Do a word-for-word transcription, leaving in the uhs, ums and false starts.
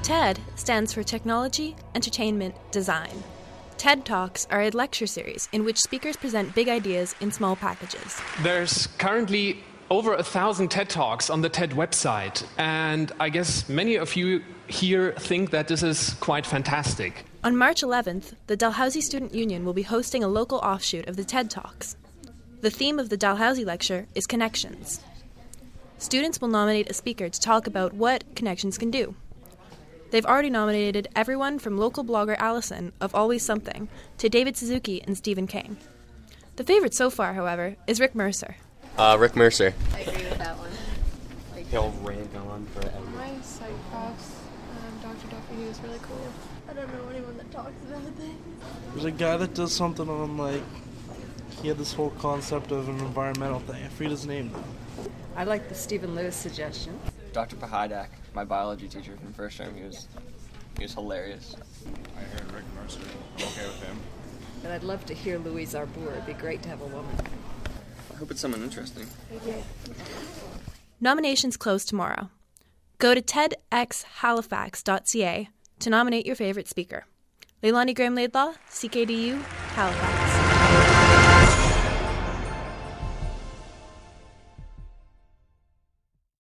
TED stands for Technology, Entertainment, Design. TED Talks are a lecture series in which speakers present big ideas in small packages. There's currently over a thousand TED Talks on the TED website, and I guess many of you here think that this is quite fantastic. On March eleventh, the Dalhousie Student Union will be hosting a local offshoot of the TED Talks. The theme of the Dalhousie lecture is connections. Students will nominate a speaker to talk about what connections can do. They've already nominated everyone from local blogger Allison of Always Something to David Suzuki and Stephen King. The favorite so far, however, is Rick Mercer. Uh, Rick Mercer. I agree with that one. He'll rant on forever. My psych profs, um, Doctor Duffy, he was really cool. I don't know anyone that talks about things. There's a guy that does something on, like, he had this whole concept of an environmental thing. I forget his name, though. I like the Stephen Lewis suggestion. Doctor Pahadak, my biology teacher from first term, he was, he was hilarious. I heard Rick Mercer. I'm okay with him. And I'd love to hear Louise Arbour. It'd be great to have a woman. I hope it's someone interesting. Nominations close tomorrow. Go to ted x halifax dot c a to nominate your favorite speaker. Leilani Graham Laidlaw, C K D U, Halifax.